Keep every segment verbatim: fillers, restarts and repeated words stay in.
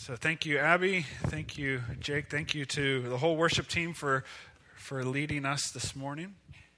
So thank you, Abby. Thank you, Jake. Thank you to the whole worship team for for leading us this morning.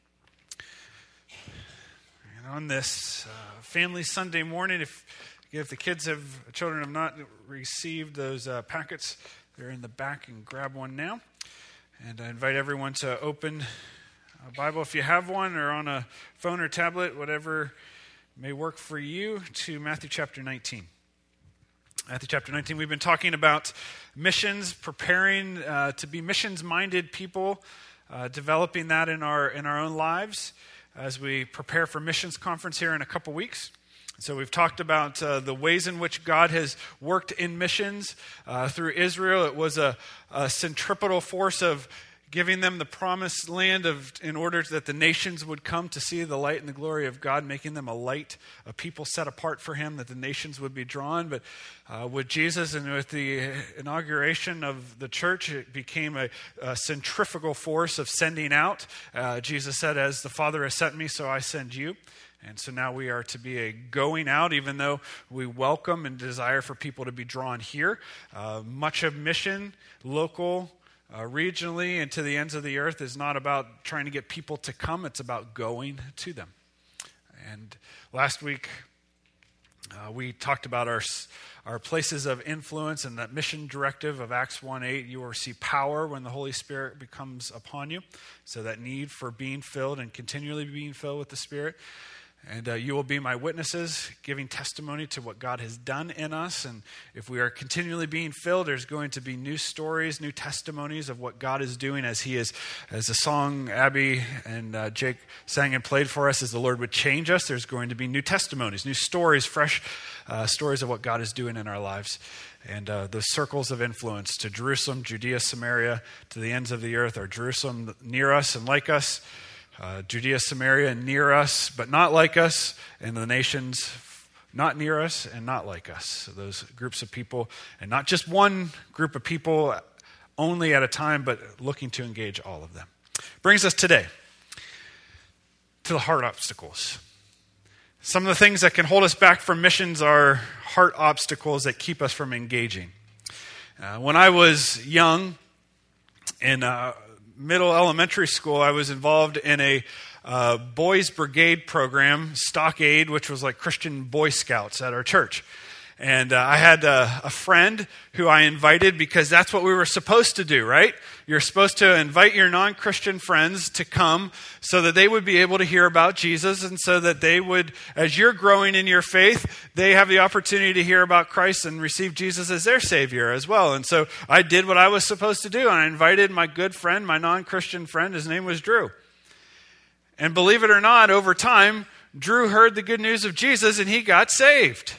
And on this uh, Family Sunday morning, if if the kids have children have not received those uh, packets, they're in the back, and grab one now. And I invite everyone to open a Bible if you have one, or on a phone or tablet, whatever may work for you, to Matthew chapter nineteen. Matthew chapter nineteen, we've been talking about missions, preparing uh, to be missions-minded people, uh, developing that in our in our own lives as we prepare for missions conference here in a couple weeks. So we've talked about uh, the ways in which God has worked in missions uh, through Israel. It was a, a centripetal force of giving them the promised land of, in order that the nations would come to see the light and the glory of God, making them a light, a people set apart for him, that the nations would be drawn. But uh, with Jesus and with the inauguration of the church, it became a, a centrifugal force of sending out. Uh, Jesus said, "As the Father has sent me, so I send you." And so now we are to be a going out, even though we welcome and desire for people to be drawn here. Uh, much of mission, local, Uh, regionally and to the ends of the earth, is not about trying to get people to come. It's about going to them. And last week, uh, we talked about our our places of influence and that mission directive of Acts one eight. You will receive power when the Holy Spirit becomes upon you. So that need for being filled and continually being filled with the Spirit. And uh, you will be my witnesses, giving testimony to what God has done in us. And if we are continually being filled, there's going to be new stories, new testimonies of what God is doing, as he is, as the song Abby and uh, Jake sang and played for us, as the Lord would change us. There's going to be new testimonies, new stories, fresh uh, stories of what God is doing in our lives. And uh, those circles of influence to Jerusalem, Judea, Samaria, to the ends of the earth, or Jerusalem near us and like us, Uh, Judea, Samaria, near us, but not like us, and the nations not near us and not like us. So those groups of people, and not just one group of people only at a time, but looking to engage all of them. Brings us today to the heart obstacles. Some of the things that can hold us back from missions are heart obstacles that keep us from engaging. Uh, when I was young, in uh, middle elementary school, I was involved in a uh, boys brigade program, Stockade, which was like Christian Boy Scouts at our church. And uh, I had uh, a friend who I invited because that's what we were supposed to do, right? You're supposed to invite your non-Christian friends to come so that they would be able to hear about Jesus, and so that they would, as you're growing in your faith, they have the opportunity to hear about Christ and receive Jesus as their Savior as well. And so I did what I was supposed to do, and I invited my good friend, my non-Christian friend. His name was Drew. And believe it or not, over time, Drew heard the good news of Jesus and he got saved.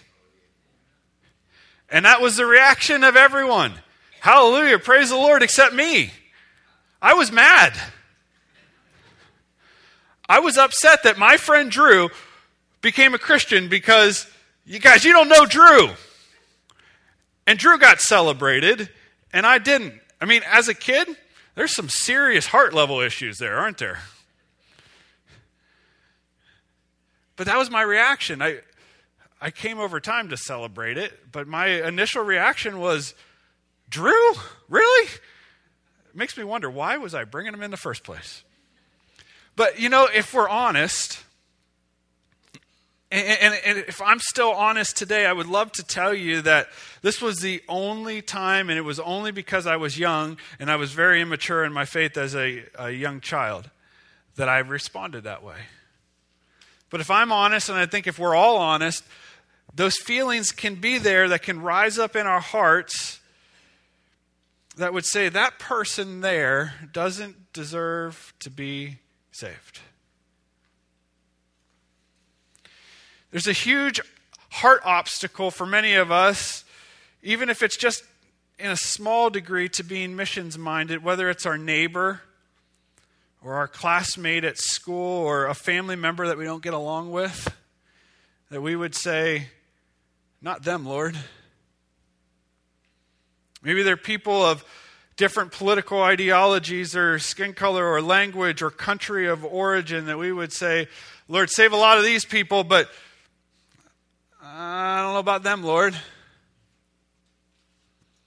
And that was the reaction of everyone. Hallelujah, praise the Lord, except me. I was mad. I was upset that my friend Drew became a Christian, because, you guys, you don't know Drew. And Drew got celebrated, and I didn't. I mean, as a kid, there's some serious heart level issues there, aren't there? But that was my reaction. I I came over time to celebrate it, but my initial reaction was, Drew? Really? It makes me wonder, why was I bringing him in the first place? But, you know, if we're honest, and, and, and if I'm still honest today, I would love to tell you that this was the only time, and it was only because I was young and I was very immature in my faith as a, a young child, that I responded that way. But if I'm honest, and I think if we're all honest, those feelings can be there that can rise up in our hearts that would say, that person there doesn't deserve to be saved. There's a huge heart obstacle for many of us, even if it's just in a small degree, to being missions-minded, whether it's our neighbor or our classmate at school or a family member that we don't get along with, that we would say, not them, Lord. Maybe they're people of different political ideologies or skin color or language or country of origin, that we would say, Lord, save a lot of these people, but I don't know about them, Lord.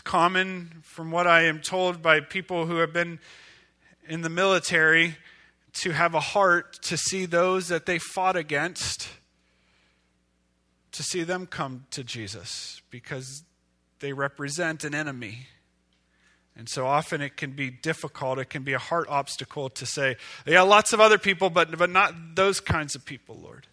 common, from what I am told by people who have been in the military, to have a heart to see those that they fought against, to see them come to Jesus, because they represent an enemy. And so often it can be difficult, it can be a heart obstacle to say, yeah, lots of other people, but, but not those kinds of people, Lord.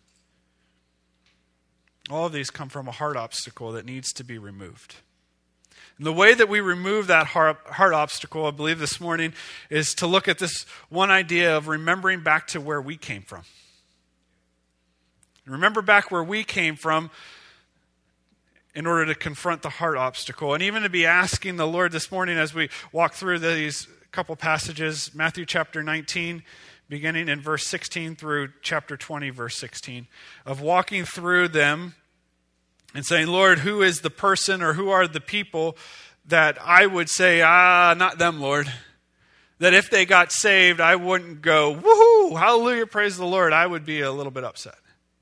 All of these come from a heart obstacle that needs to be removed. And the way that we remove that heart, heart obstacle, I believe this morning, is to look at this one idea of remembering back to where we came from. Remember back where we came from in order to confront the heart obstacle. And even to be asking the Lord this morning as we walk through these couple passages, Matthew chapter nineteen, beginning in verse sixteen through chapter twenty, verse sixteen, of walking through them and saying, Lord, who is the person or who are the people that I would say, ah, not them, Lord. That if they got saved, I wouldn't go, woohoo, hallelujah, praise the Lord. I would be a little bit upset.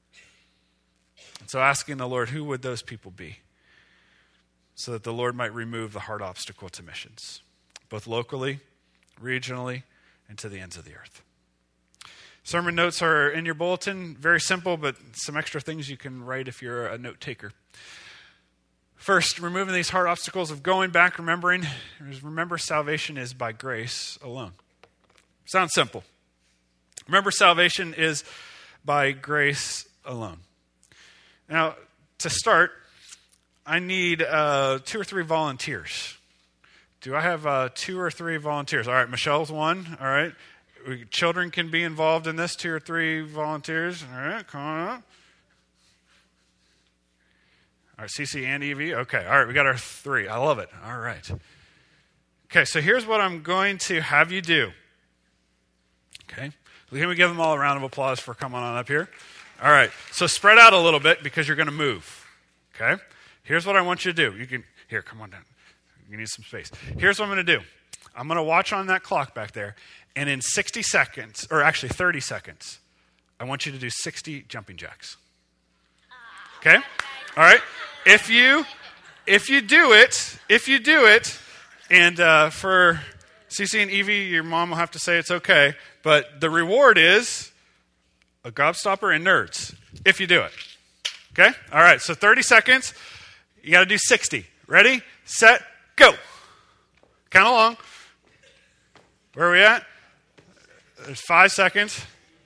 So asking the Lord, who would those people be? So that the Lord might remove the hard obstacle to missions, both locally, regionally, and to the ends of the earth. Sermon notes are in your bulletin. Very simple, but some extra things you can write if you're a note taker. First, removing these hard obstacles of going back, remembering. Remember, salvation is by grace alone. Sounds simple. Remember, salvation is by grace alone. Now, to start, I need uh, two or three volunteers. Do I have uh, two or three volunteers? All right, Michelle's one. All right. We, children can be involved in this, two or three volunteers. All right, come on up. All right, Cece and Evie. Okay, all right, we got our three. I love it. All right. Okay, so here's what I'm going to have you do. Okay. Can we give them all a round of applause for coming on up here? All right, so spread out a little bit because you're going to move, okay? Here's what I want you to do. You can, here, come on down. You need some space. Here's what I'm going to do. I'm going to watch on that clock back there, and in sixty seconds, or actually thirty seconds, I want you to do sixty jumping jacks. Okay? All right? If you, if you do it, if you do it, and uh, for Cece and Evie, your mom will have to say it's okay, but the reward is a gobstopper and nerds, if you do it. Okay? All right, so thirty seconds. You got to do sixty. Ready, set, go. Count along. Where are we at? There's five seconds.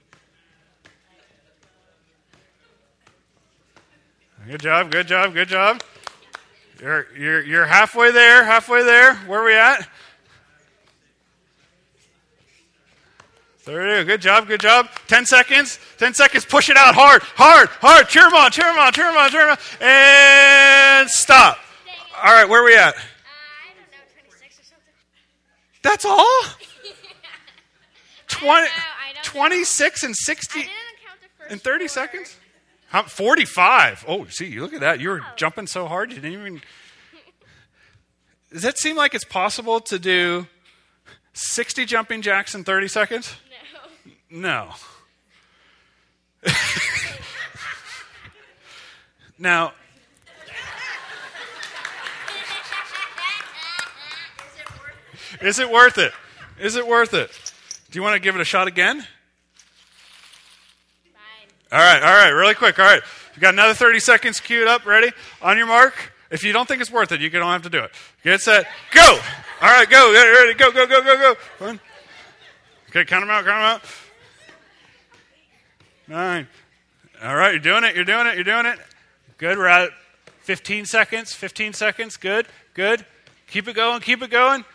Good job, good job, good job. You're, you're, you're halfway there, halfway there. Where are we at? thirty, good job, good job. Ten seconds, ten seconds, push it out hard, hard, hard. Cheer them on, cheer them on, cheer them on, cheer them on. And stop. All right, where are we at? Uh, I don't know, twenty-six or something. That's all? twenty, I don't know, I don't twenty-six and sixty I didn't count the first in thirty four. seconds? How, forty-five. Oh, see, you look at that. You were jumping so hard you didn't even... Does that seem like it's possible to do sixty jumping jacks in thirty seconds? No. No. Now, is it worth it? Is it worth it? Do you want to give it a shot again? Fine. All right, all right, really quick. All right, you got another thirty seconds queued up. Ready? On your mark. If you don't think it's worth it, you don't have to do it. Get set, go. All right, go. Ready? Go, go, go, go, go. One. Okay, count them out, count them out. Nine. All right, you're doing it, you're doing it, you're doing it. Good, we're at fifteen seconds, fifteen seconds. Good, good. Keep it going, keep it going.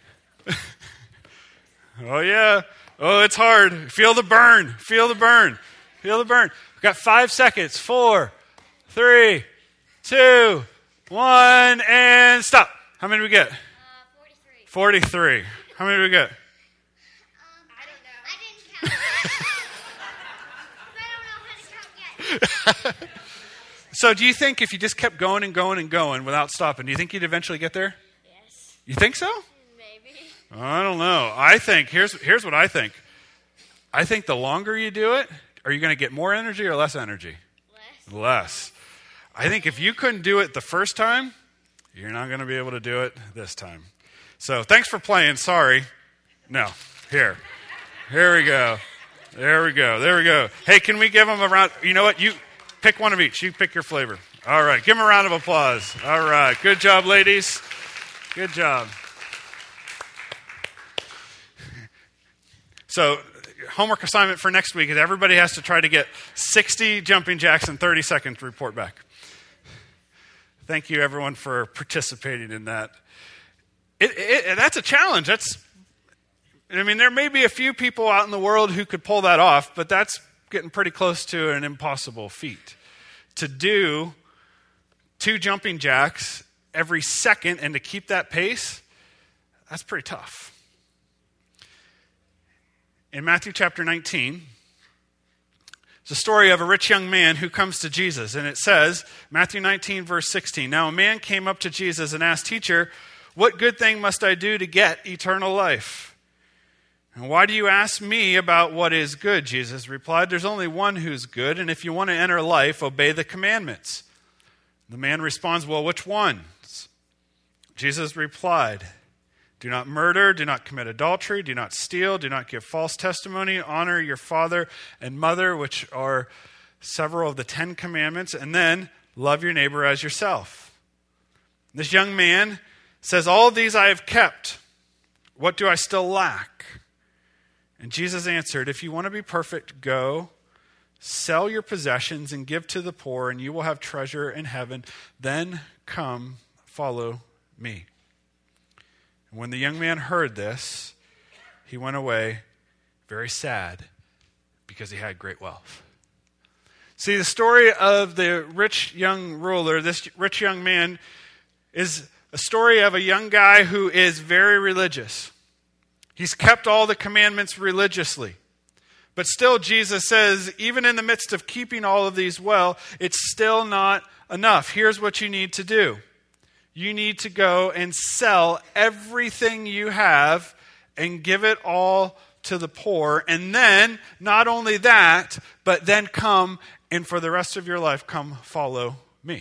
Oh, yeah. Oh, it's hard. Feel the burn, feel the burn, feel the burn. We've got five seconds. Four, three, two, one, and stop. How many did we get? Uh, forty-three. forty-three. How many did we get? Um, I don't know. I didn't count. I don't know how to count yet. So do you think if you just kept going and going and going without stopping, do you think you'd eventually get there? Yes. You think so? Maybe. I don't know. I think, here's here's what I think. I think the longer you do it, are you going to get more energy or less energy? Less. Less. I think if you couldn't do it the first time, You're not going to be able to do it this time. So thanks for playing. Sorry. No. Here. Here we go. There we go. There we go. Hey, can we give them a round? You know what? You pick one of each. You pick your flavor. All right. Give them a round of applause. All right. Good job, ladies. Good job. So homework assignment for next week is everybody has to try to get sixty jumping jacks in thirty seconds to report back. Thank you, everyone, for participating in that. It, it, that's a challenge. That's, I mean, there may be a few people out in the world who could pull that off, but that's getting pretty close to an impossible feat. To do two jumping jacks every second and to keep that pace, that's pretty tough. In Matthew chapter nineteen, it's a story of a rich young man who comes to Jesus. And it says, Matthew nineteen, verse sixteen, "Now a man came up to Jesus and asked, 'Teacher, what good thing must I do to get eternal life?' 'And why do you ask me about what is good?' Jesus replied, 'There's only one who's good, and if you want to enter life, obey the commandments.' The man responds, 'Well, which ones?' Jesus replied, 'Do not murder, do not commit adultery, do not steal, do not give false testimony, honor your father and mother,' which are several of the Ten Commandments, and then love your neighbor as yourself." This young man says, "All of these I have kept. What do I still lack?" And Jesus answered, "If you want to be perfect, go, sell your possessions and give to the poor, and you will have treasure in heaven. Then come, follow me." And when the young man heard this, he went away very sad because he had great wealth. See, the story of the rich young ruler, this rich young man, is a story of a young guy who is very religious. He's kept all the commandments religiously. But still, Jesus says, even in the midst of keeping all of these well, it's still not enough. Here's what you need to do. You need to go and sell everything you have and give it all to the poor. And then, not only that, but then come and for the rest of your life, come follow me.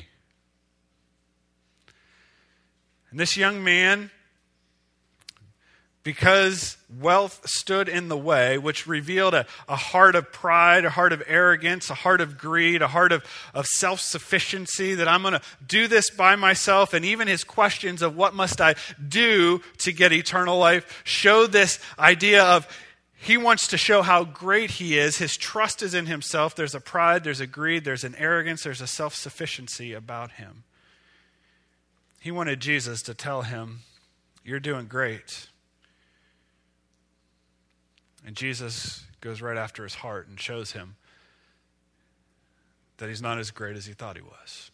And this young man, because wealth stood in the way, which revealed a, a heart of pride, a heart of arrogance, a heart of greed, a heart of, of self-sufficiency, that I'm going to do this by myself. And even his questions of what must I do to get eternal life show this idea of he wants to show how great he is. His trust is in himself. There's a pride, there's a greed, there's an arrogance, there's a self-sufficiency about him. He wanted Jesus to tell him, "You're doing great." And Jesus goes right after his heart and shows him that he's not as great as he thought he was.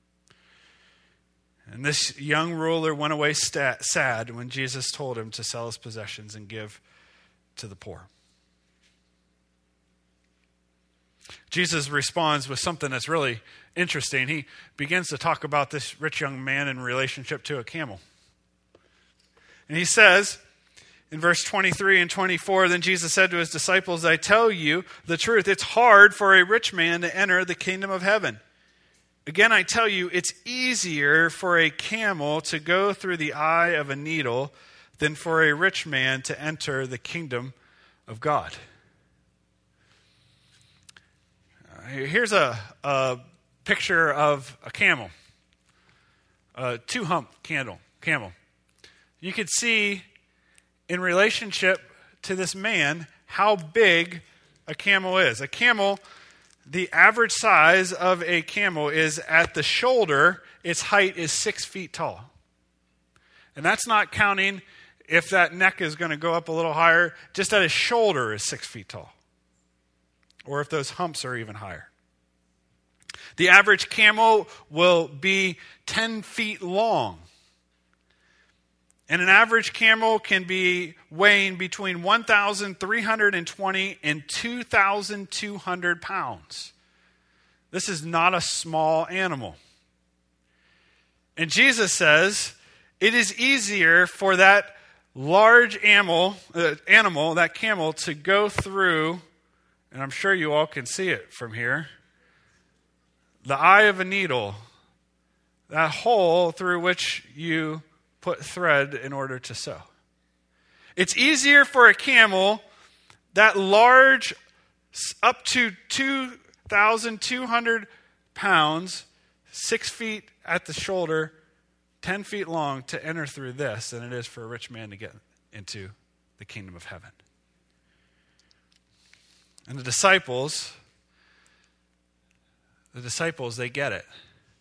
And this young ruler went away sta- sad when Jesus told him to sell his possessions and give to the poor. Jesus responds with something that's really interesting. He begins to talk about this rich young man in relationship to a camel. And he says, in verse twenty-three and twenty-four, "Then Jesus said to his disciples, 'I tell you the truth, it's hard for a rich man to enter the kingdom of heaven. Again, I tell you, it's easier for a camel to go through the eye of a needle than for a rich man to enter the kingdom of God.'" Uh, here's a, a picture of a camel, a two-hump camel. camel. You could see in relationship to this man how big a camel is. A camel, the average size of a camel is at the shoulder, its height is six feet tall. And that's not counting if that neck is going to go up a little higher, just at his shoulder is six feet tall. Or if those humps are even higher. The average camel will be ten feet long. And an average camel can be weighing between one thousand three hundred twenty and two thousand two hundred pounds. This is not a small animal. And Jesus says it is easier for that large animal, uh, animal, that camel, to go through, and I'm sure you all can see it from here, the eye of a needle, that hole through which you put thread in order to sew. It's easier for a camel, that large, up to two thousand two hundred pounds, six feet at the shoulder, ten feet long, to enter through this than it is for a rich man to get into the kingdom of heaven. And the disciples, the disciples, they get it.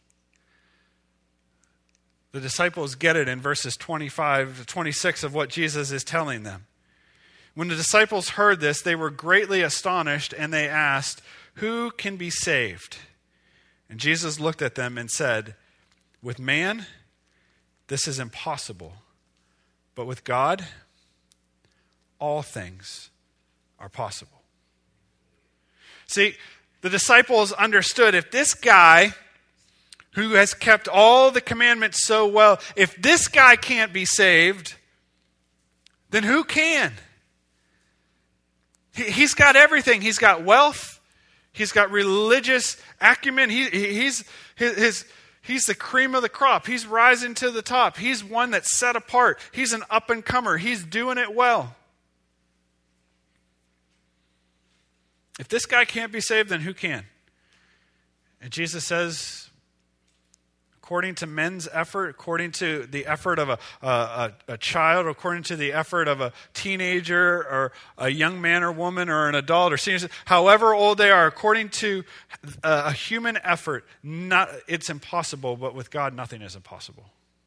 The disciples get it in verses twenty-five to twenty-six of what Jesus is telling them. When the disciples heard this, they were greatly astonished, and they asked, "Who can be saved?" And Jesus looked at them and said, "With man, this is impossible, but with God, all things are possible." See, the disciples understood, if this guy who has kept all the commandments so well, if this guy can't be saved, then who can? He, he's got everything. He's got wealth. He's got religious acumen. He, he's, his, his, he's the cream of the crop. He's rising to the top. He's one that's set apart. He's an up-and-comer. He's doing it well. If this guy can't be saved, then who can? And Jesus says, according to men's effort, according to the effort of a, a, a child, according to the effort of a teenager or a young man or woman or an adult or senior, however old they are, according to a, a human effort, not, it's impossible, but with God, nothing is impossible.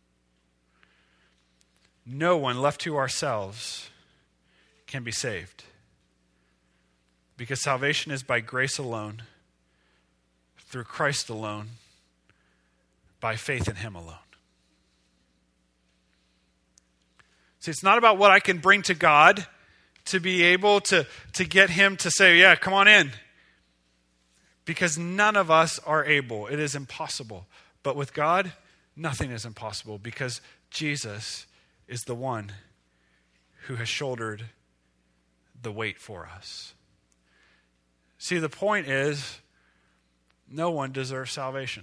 No one left to ourselves can be saved. Because salvation is by grace alone, through Christ alone, by faith in him alone. See, it's not about what I can bring to God to be able to, to get him to say, yeah, come on in. Because none of us are able. It is impossible. But with God, nothing is impossible because Jesus is the one who has shouldered the weight for us. See, the point is, no one deserves salvation.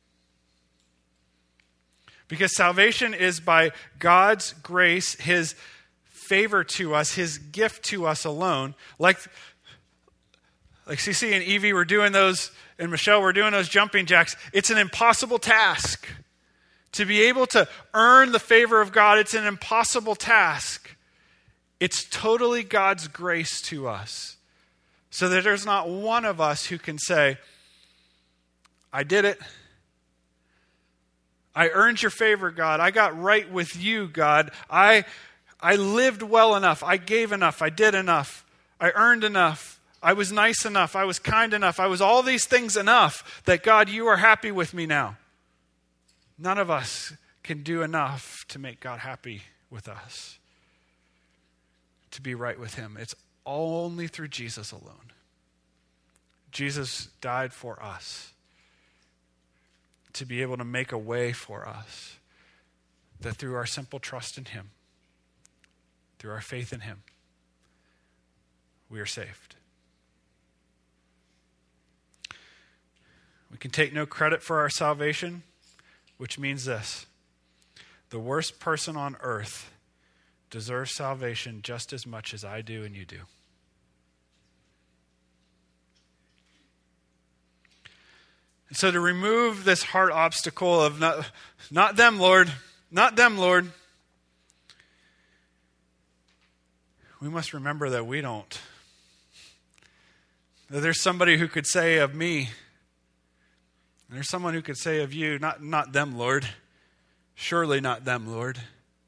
Because salvation is by God's grace, his favor to us, his gift to us alone. Like, like C C and Evie were doing those, and Michelle were doing those jumping jacks. It's an impossible task. To be able to earn the favor of God, it's an impossible task. It's totally God's grace to us. So that there's not one of us who can say, I did it. I earned your favor, God. I got right with you, God. I, I lived well enough. I gave enough. I did enough. I earned enough. I was nice enough. I was kind enough. I was all these things enough that, God, you are happy with me now. None of us can do enough to make God happy with us, to be right with him. It's only through Jesus alone. Jesus died for us to be able to make a way for us, that through our simple trust in him, through our faith in him, we are saved. We can take no credit for our salvation, which means this: the worst person on earth deserves salvation just as much as I do and you do. And so to remove this heart obstacle of not, not them, Lord, not them, Lord, we must remember that we don't. That there's somebody who could say of me, there's someone who could say of you, not, not them, Lord. Surely not them, Lord.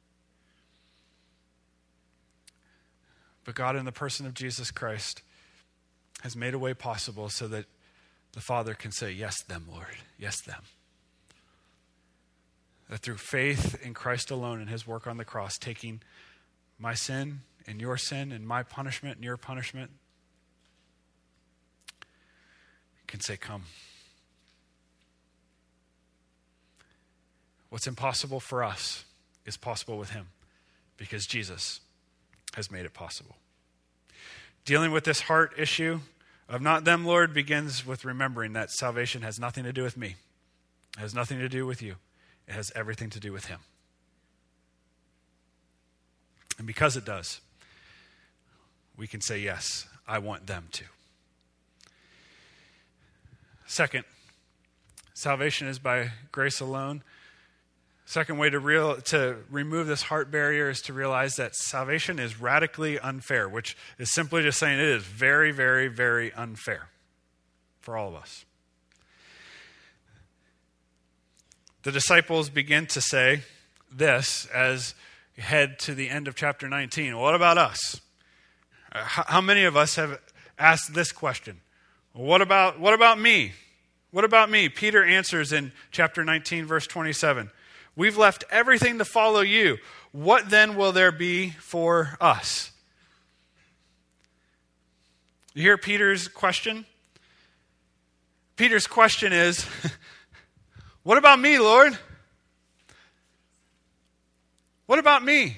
But God, in the person of Jesus Christ, has made a way possible so that the Father can say, yes, them, Lord. Yes, them. That through faith in Christ alone and his work on the cross, taking my sin and your sin and my punishment and your punishment, can say, come. What's impossible for us is possible with him because Jesus has made it possible. Dealing with this heart issue of not them, Lord, begins with remembering that salvation has nothing to do with me. It has nothing to do with you. It has everything to do with him. And because it does, we can say, yes, I want them to. Second, salvation is by grace alone. Second way to real to remove this heart barrier is to realize that salvation is radically unfair, which is simply just saying it is very, very, very unfair for all of us. The disciples begin to say this as we head to the end of chapter nineteen. What about us? How many of us have asked this question? What about, what about me? What about me? Peter answers in chapter nineteen, verse twenty-seven. We've left everything to follow you. What then will there be for us? You hear Peter's question? Peter's question is, what about me, Lord? What about me?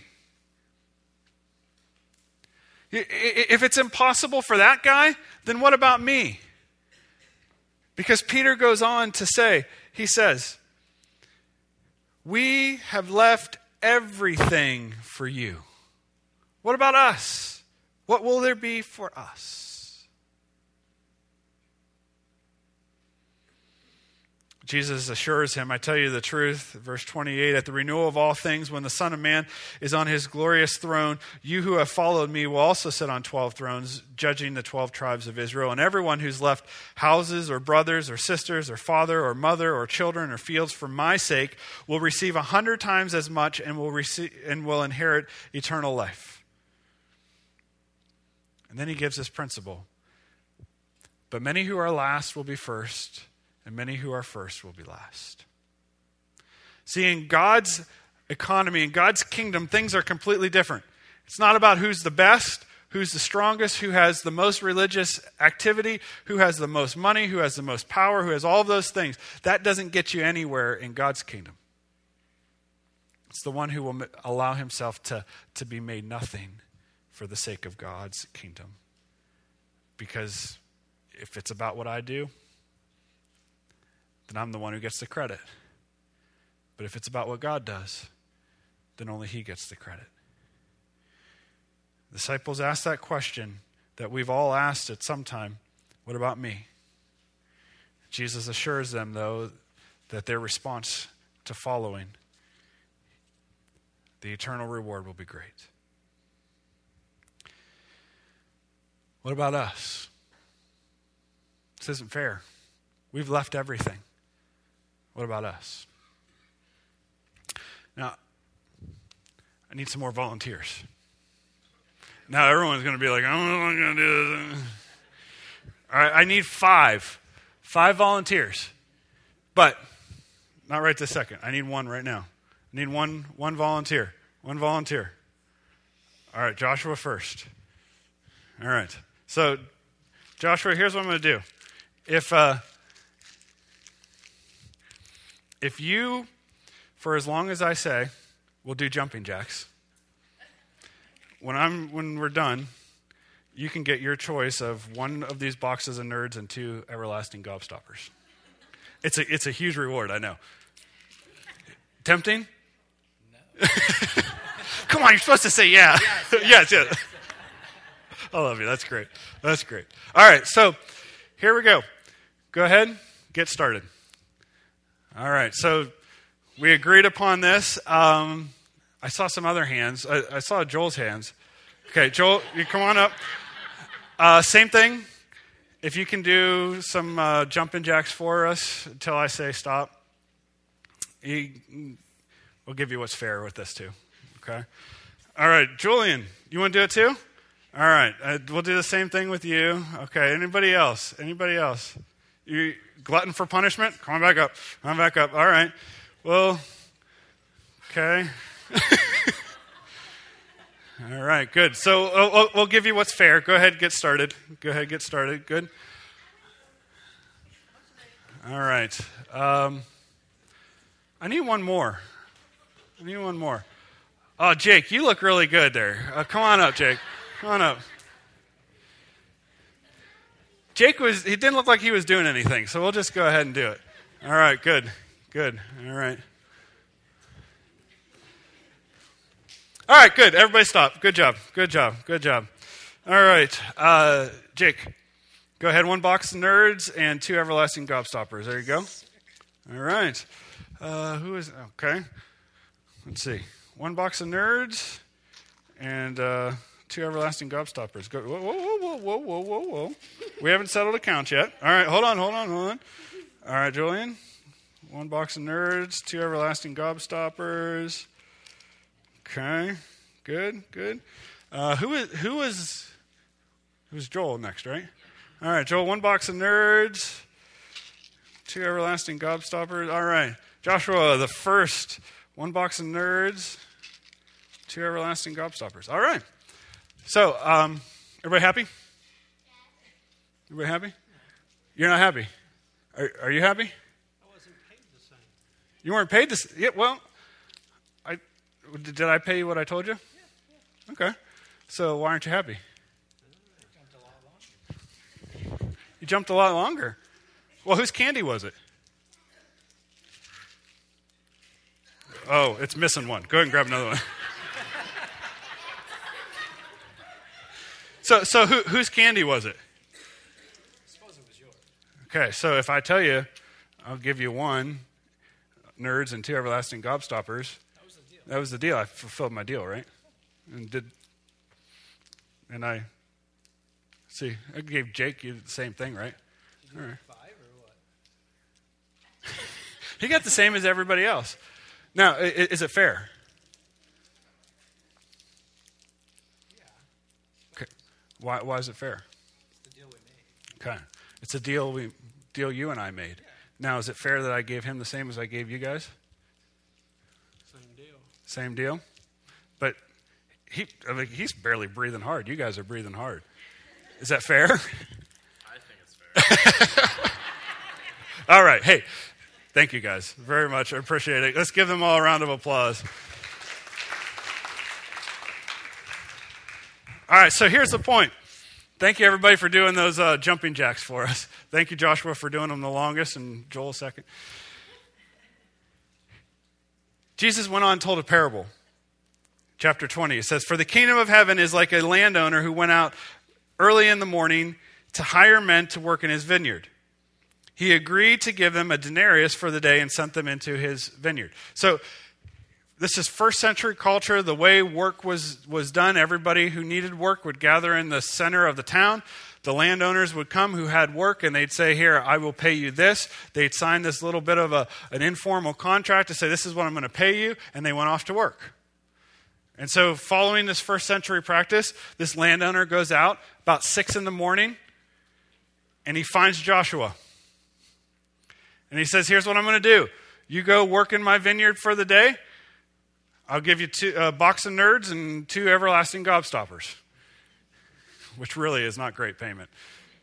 If it's impossible for that guy, then what about me? Because Peter goes on to say, he says, we have left everything for you. What about us? What will there be for us? Jesus assures him, I tell you the truth, verse twenty-eight, at the renewal of all things, when the Son of Man is on his glorious throne, you who have followed me will also sit on twelve thrones, judging the twelve tribes of Israel. And everyone who's left houses or brothers or sisters or father or mother or children or fields for my sake will receive a hundred times as much and will receive and will inherit eternal life. And then he gives this principle. But many who are last will be first, and many who are first will be last. See, in God's economy, in God's kingdom, things are completely different. It's not about who's the best, who's the strongest, who has the most religious activity, who has the most money, who has the most power, who has all of those things. That doesn't get you anywhere in God's kingdom. It's the one who will allow himself to, to be made nothing for the sake of God's kingdom. Because if it's about what I do, then I'm the one who gets the credit. But if it's about what God does, then only he gets the credit. The disciples asked that question that we've all asked at some time, what about me? Jesus assures them, though, that their response to following, the eternal reward will be great. What about us? This isn't fair. We've left everything. What about us? Now, I need some more volunteers. Now everyone's going to be like, I don't know what I'm going to do this. All right, I need five. Five volunteers. But, not right this second. I need one right now. I need one, one volunteer. One volunteer. All right, Joshua first. All right. So, Joshua, here's what I'm going to do. If... Uh, If you, for as long as I say, will do jumping jacks, when I'm when we're done, you can get your choice of one of these boxes of nerds and two everlasting gobstoppers. It's a it's a huge reward, I know. Tempting? No. Come on, you're supposed to say yeah. Yes, yes. yes, yes. I love you. That's great. That's great. All right, so here we go. Go ahead, get started. All right, so we agreed upon this. Um, I saw some other hands. I, I saw Joel's hands. Okay, Joel, you come on up. Uh, same thing. If you can do some uh, jumping jacks for us until I say stop, you, we'll give you what's fair with this too. Okay. All right, Julian, you want to do it too? All right, uh, we'll do the same thing with you. Okay. Anybody else? Anybody else? You. Glutton for punishment? Come on back up. Come on back up. All right. Well, okay. All right, good. So we'll, we'll give you what's fair. Go ahead, get started. Go ahead, get started. Good. All right. Um, I need one more. I need one more. Oh, Jake, you look really good there. Uh, come on up, Jake. Come on up. Jake was, he didn't look like he was doing anything, so we'll just go ahead and do it. All right, good, good. All right. All right, good. Everybody stop. Good job. Good job. Good job. All right. Uh, Jake, go ahead. One box of nerds and two everlasting gobstoppers. There you go. All right. Uh, who is, okay. Let's see. One box of nerds and uh, two everlasting gobstoppers. Go, whoa, whoa, whoa, whoa, whoa, whoa, whoa. We haven't settled a count yet. All right, hold on, hold on, hold on. All right, Julian. One box of nerds, two everlasting gobstoppers. Okay, good, good. Uh, who is who is who's Joel next, right? All right, Joel. One box of nerds, two everlasting gobstoppers. All right, Joshua, the first. One box of nerds, two everlasting gobstoppers. All right. So, um, everybody happy? Everybody happy? You're not happy. Are, are you happy? I wasn't paid the same. You weren't paid this. Yeah. Well, I did. I pay you what I told you? Yeah, yeah. Okay. So why aren't you happy? I jumped a lot longer. You jumped a lot longer. Well, whose candy was it? Oh, it's missing one. Go ahead and grab another one. so, so who, whose candy was it? I suppose it was yours. Okay, so if I tell you, I'll give you one nerds and two everlasting gobstoppers. That was the deal. That was the deal. I fulfilled my deal, right? And did, and I, see, I gave Jake you the same thing, right? Did you All get right. five or what? He got the same as everybody else. Now, i- is it fair? Yeah, Okay. Why, why is it fair? it's the deal we made. Okay. It's a deal we deal you and I made. Yeah. Now, is it fair that I gave him the same as I gave you guys? Same deal. Same deal? But he I mean, he's barely breathing hard. You guys are breathing hard. Is that fair? I think it's fair. All right. Hey, thank you guys very much. I appreciate it. Let's give them all a round of applause. All right, so here's the point. Thank you, everybody, for doing those uh, jumping jacks for us. Thank you, Joshua, for doing them the longest, and Joel second. Jesus went on and told a parable. Chapter twenty, it says, "For the kingdom of heaven is like a landowner who went out early in the morning to hire men to work in his vineyard. He agreed to give them a denarius for the day and sent them into his vineyard." So this is first century culture. The way work was, was done, everybody who needed work would gather in the center of the town. The landowners would come who had work, and they'd say, "Here, I will pay you this." They'd sign this little bit of a, an informal contract to say, "This is what I'm going to pay you," and they went off to work. And so following this first century practice, this landowner goes out about six in the morning, and he finds Joshua. And he says, "Here's what I'm going to do. You go work in my vineyard for the day. I'll give you two, a box of nerds and two everlasting gobstoppers," which really is not great payment.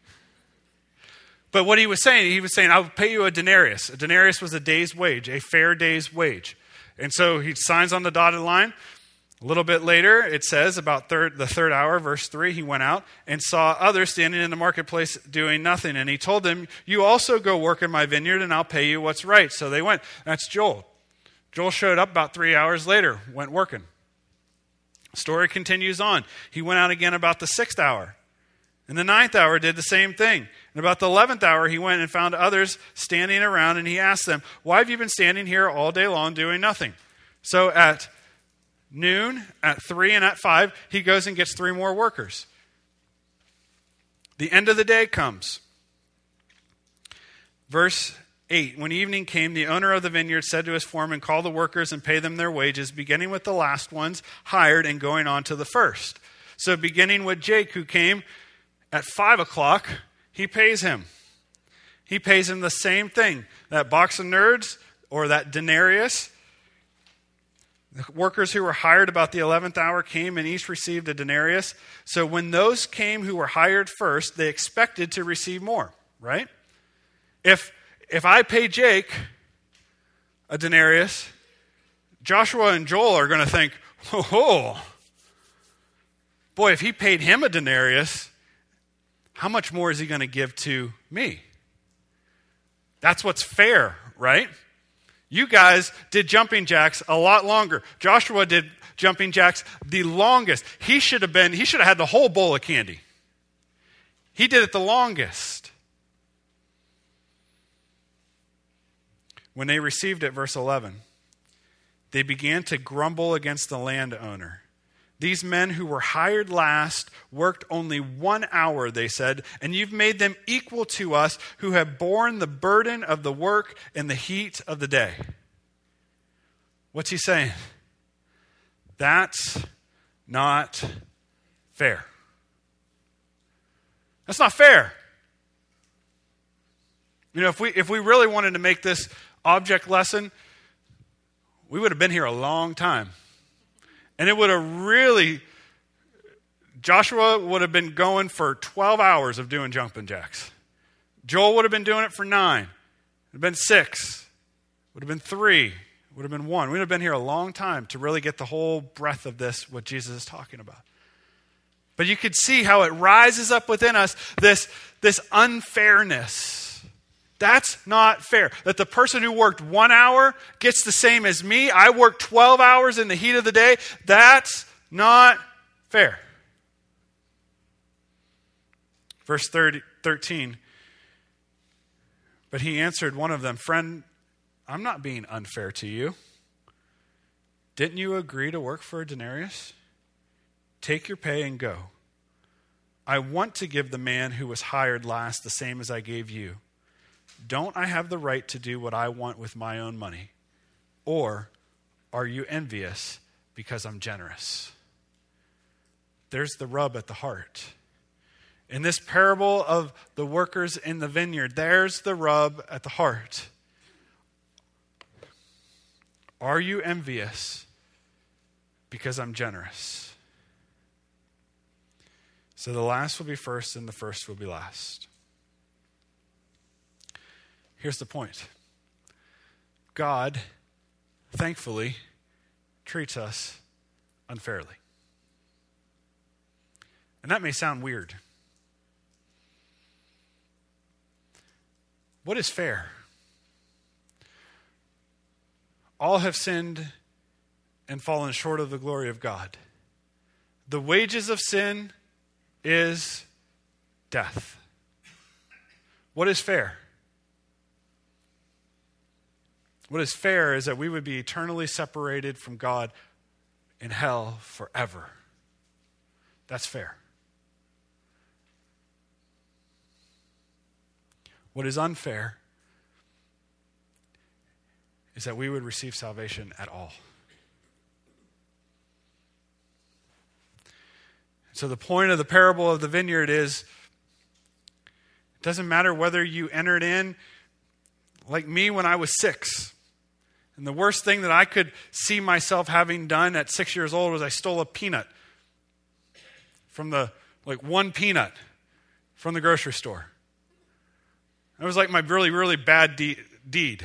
But what he was saying, he was saying, "I'll pay you a denarius." A denarius was a day's wage, a fair day's wage. And so he signs on the dotted line. A little bit later, it says, about third, the third hour, verse three, he went out and saw others standing in the marketplace doing nothing. And he told them, "You also go work in my vineyard, and I'll pay you what's right." So they went. That's Joel. Joel showed up about three hours later, went working. Story continues on. He went out again about the sixth hour. In the ninth hour, did the same thing. And about the eleventh hour, he went and found others standing around, and he asked them, "Why have you been standing here all day long doing nothing?" So at noon, at three, and at five, he goes and gets three more workers. The end of the day comes. Verse eight, "When evening came, the owner of the vineyard said to his foreman, 'Call the workers and pay them their wages, beginning with the last ones hired and going on to the first.' So beginning with Jake, who came at five o'clock, he pays him. He pays him the same thing, that box of nerds or that denarius. The workers who were hired about the eleventh hour came and each received a denarius. So when those came who were hired first, they expected to receive more, right? If if I pay Jake a denarius, Joshua and Joel are going to think, "Oh, boy, if he paid him a denarius, how much more is he going to give to me?" That's what's fair, right? You guys did jumping jacks a lot longer. Joshua did jumping jacks, the longest. He should have been, he should have had the whole bowl of candy. He did it the longest. When they received it, verse eleven, they began to grumble against the landowner. These men who were hired last worked only one hour, they said, and you've made them equal to us who have borne the burden of the work in the heat of the day. What's he saying? That's not fair. That's not fair. You know, if we if we really wanted to make this object lesson, we would have been here a long time. And it would have really, Joshua would have been going for twelve hours of doing jumping jacks. Joel would have been doing it for nine. It would have been six. It would have been three. It would have been one. We would have been here a long time to really get the whole breadth of this, what Jesus is talking about. But you could see how it rises up within us, this, this unfairness. That's not fair. That the person who worked one hour gets the same as me. I worked twelve hours in the heat of the day. That's not fair. Verse thirty, thirteen. But he answered one of them, "Friend, I'm not being unfair to you. Didn't you agree to work for a denarius? Take your pay and go. I want to give the man who was hired last the same as I gave you. Don't I have the right to do what I want with my own money? Or are you envious because I'm generous?" There's the rub at the heart. In this parable of the workers in the vineyard, there's the rub at the heart. Are you envious because I'm generous? So the last will be first and the first will be last. Here's the point. God, thankfully, treats us unfairly. And that may sound weird. What is fair? All have sinned and fallen short of the glory of God. The wages of sin is death. What is fair? What is fair is that we would be eternally separated from God in hell forever. That's fair. What is unfair is that we would receive salvation at all. So the point of the parable of the vineyard is, it doesn't matter whether you entered in like me when I was six. And the worst thing that I could see myself having done at six years old was I stole a peanut from the, like one peanut from the grocery store. It was like my really, really bad de- deed.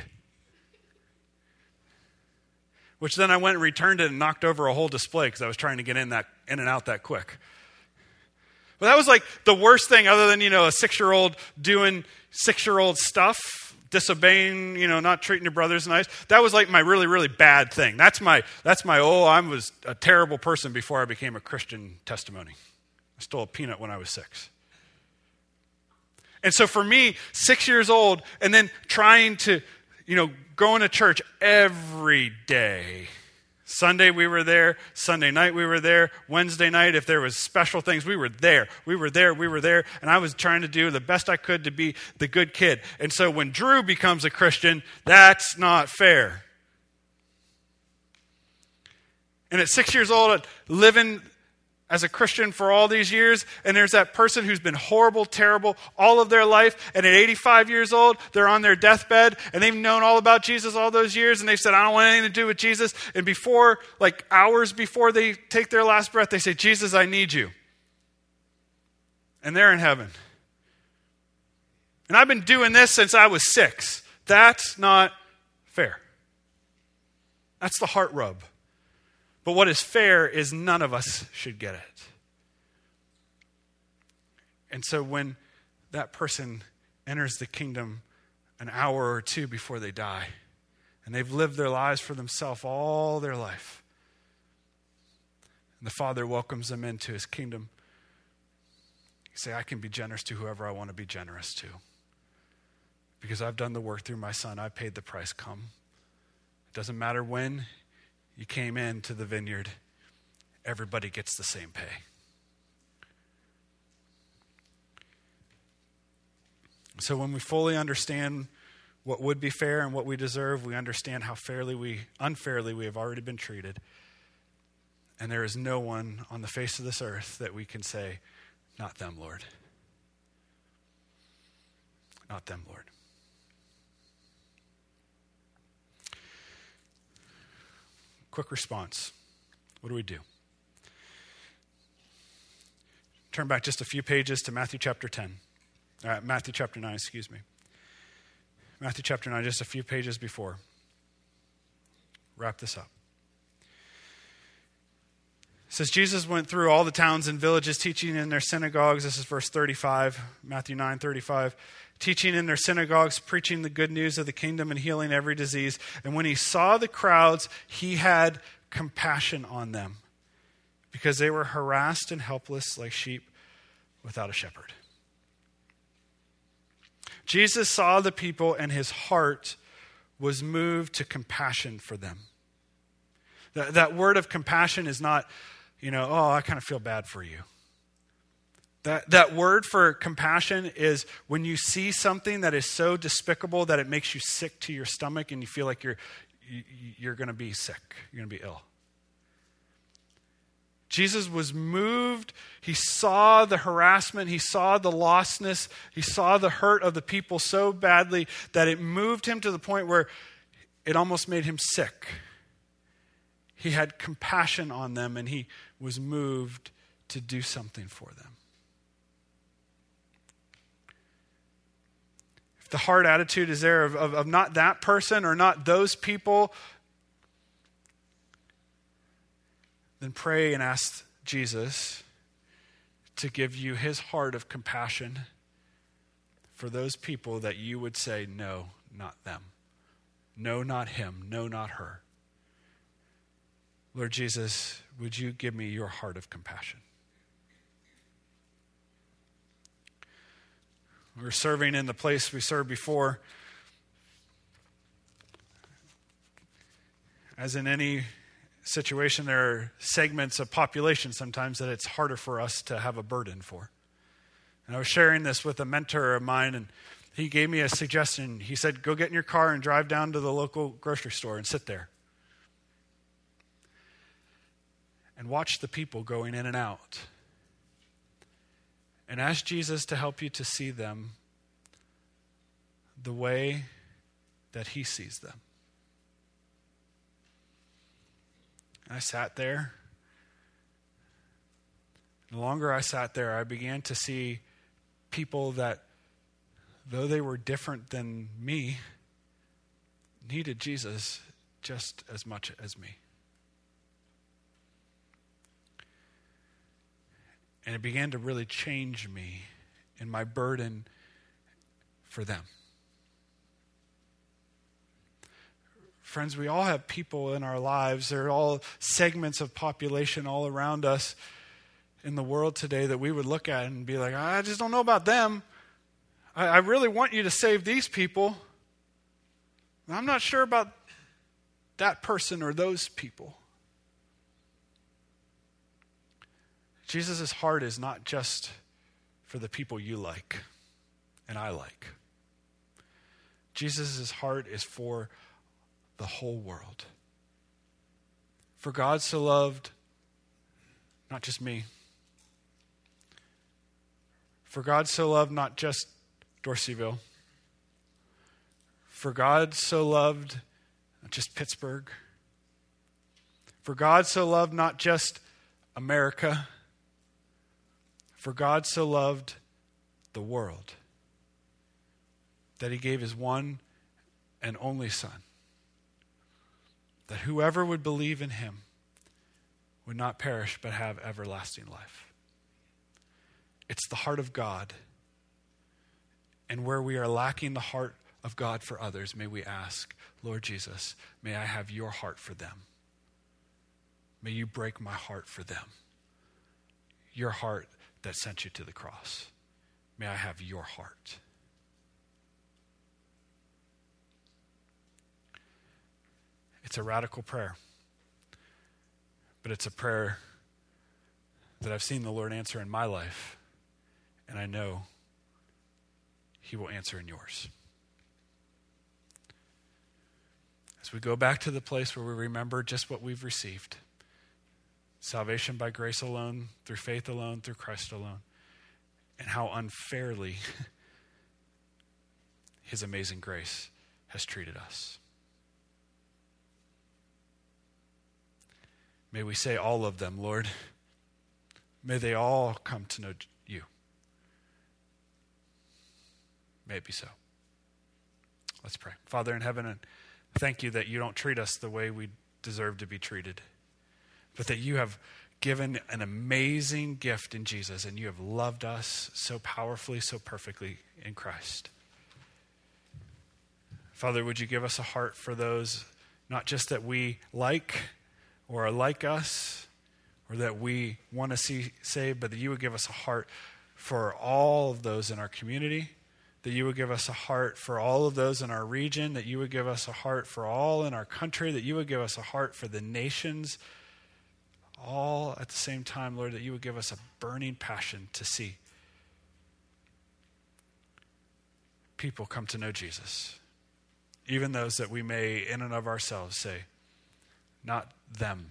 Which then I went and returned it and knocked over a whole display because I was trying to get in that in and out that quick. But that was like the worst thing other than, you know, a six-year-old doing six-year-old stuff, disobeying, you know, not treating your brothers nice. That was like my really, really bad thing. That's my, that's my, oh, I was a terrible person before I became a Christian testimony. I stole a peanut when I was six. And so for me, six years old, and then trying to, you know, going to church every day. Sunday we were there. Sunday night we were there. Wednesday night, if there was special things, we were there. We were there. We were there. And I was trying to do the best I could to be the good kid. And so when Drew becomes a Christian, that's not fair. And at six years old, living as a Christian for all these years, and there's that person who's been horrible, terrible all of their life, and at eighty-five years old, they're on their deathbed, and they've known all about Jesus all those years, and they've said, I don't want anything to do with Jesus. And before, like hours before they take their last breath, they say, Jesus, I need you. And they're in heaven. And I've been doing this since I was six. That's not fair. That's the heart rub. But what is fair is none of us should get it. And so when that person enters the kingdom an hour or two before they die, and they've lived their lives for themselves all their life, And the Father welcomes them into his kingdom. You say, I can be generous to whoever I want to be generous to. Because I've done the work through my Son. I've paid the price. Come. It doesn't matter when you came into the vineyard. Everybody gets the same pay. So when we fully understand what would be fair and what we deserve, we understand how fairly we, unfairly we have already been treated. And there is no one on the face of this earth that we can say, not them, Lord. Not them, Lord. Quick response. What do we do? Turn back just a few pages to Matthew chapter ten. Uh, Matthew chapter nine, excuse me. Matthew chapter nine, just a few pages before. Wrap this up. It says, Jesus went through all the towns and villages, teaching in their synagogues. This is verse thirty-five, Matthew nine, thirty-five. Teaching in their synagogues, preaching the good news of the kingdom and healing every disease. And when he saw the crowds, he had compassion on them because they were harassed and helpless like sheep without a shepherd. Jesus saw the people and his heart was moved to compassion for them. That, that word of compassion is not, you know, oh, I kind of feel bad for you. That, that word for compassion is when you see something that is so despicable that it makes you sick to your stomach and you feel like you're, you, you're going to be sick. You're going to be ill. Jesus was moved. He saw the harassment. He saw the lostness. He saw the hurt of the people so badly that it moved him to the point where it almost made him sick. He had compassion on them and he was moved to do something for them. If the heart attitude is there of, of, of not that person or not those people, then pray and ask Jesus to give you his heart of compassion for those people that you would say, no, not them. No, not him. No, not her. Lord Jesus, would you give me your heart of compassion? We were serving in the place we served before. As in any situation, there are segments of population sometimes that it's harder for us to have a burden for. And I was sharing this with a mentor of mine, and he gave me a suggestion. He said, go get in your car and drive down to the local grocery store and sit there. And watch the people going in and out. And ask Jesus to help you to see them the way that he sees them. I sat there. The longer I sat there, I began to see people that, though they were different than me, needed Jesus just as much as me. And it began to really change me in my burden for them. Friends, we all have people in our lives. They're all segments of population all around us in the world today that we would look at and be like, I just don't know about them. I, I really want you to save these people. I'm not sure about that person or those people. Jesus' heart is not just for the people you like and I like. Jesus' heart is for the whole world. For God so loved not just me. For God so loved not just Dorseyville. For God so loved not just Pittsburgh. For God so loved not just America. For God so loved the world that he gave his one and only Son, that whoever would believe in him would not perish but have everlasting life. It's the heart of God. And where we are lacking the heart of God for others, may we ask, Lord Jesus, may I have your heart for them. May you break my heart for them. Your heart that sent you to the cross. May I have your heart. It's a radical prayer, but it's a prayer that I've seen the Lord answer in my life, and I know he will answer in yours. As we go back to the place where we remember just what we've received, salvation by grace alone, through faith alone, through Christ alone, and how unfairly his amazing grace has treated us. May we say all of them, Lord. May they all come to know you. May it be so. Let's pray. Father in heaven, thank you that you don't treat us the way we deserve to be treated, but that you have given an amazing gift in Jesus, and you have loved us so powerfully, so perfectly in Christ. Father, would you give us a heart for those, not just that we like or are like us, or that we want to see saved, but that you would give us a heart for all of those in our community, that you would give us a heart for all of those in our region, that you would give us a heart for all in our country, that you would give us a heart for the nations, all at the same time, Lord, that you would give us a burning passion to see people come to know Jesus, even those that we may in and of ourselves say, not them.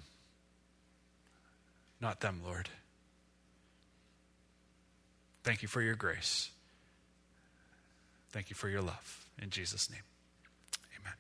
Not them, Lord. Thank you for your grace. Thank you for your love. In Jesus' name, amen.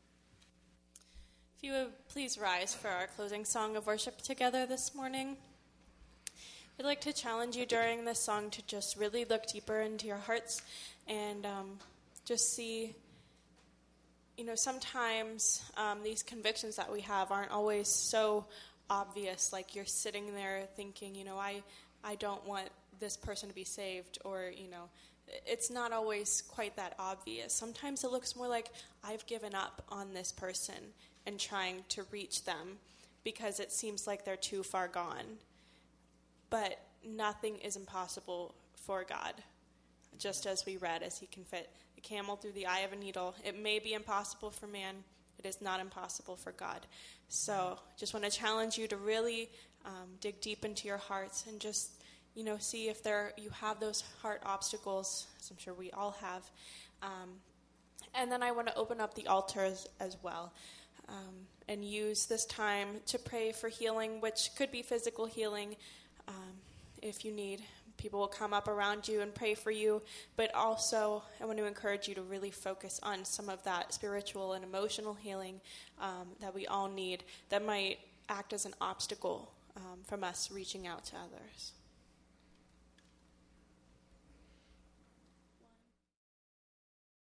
If you would please rise for our closing song of worship together this morning. We'd like to challenge you during this song to just really look deeper into your hearts and um, just see, you know, sometimes um, these convictions that we have aren't always so obvious, like you're sitting there thinking, you know, I, I don't want this person to be saved, or, you know, it's not always quite that obvious. Sometimes it looks more like I've given up on this person and trying to reach them because it seems like they're too far gone. But nothing is impossible for God. Just as we read, as he can fit the camel through the eye of a needle. It may be impossible for man. It is not impossible for God. So just want to challenge you to really um, dig deep into your hearts and just, you know, see if there you have those heart obstacles, as I'm sure we all have. Um, and then I want to open up the altar as, as well um, and use this time to pray for healing, which could be physical healing um, if you need. People will come up around you and pray for you, but also I want to encourage you to really focus on some of that spiritual and emotional healing um, that we all need that might act as an obstacle um, from us reaching out to others.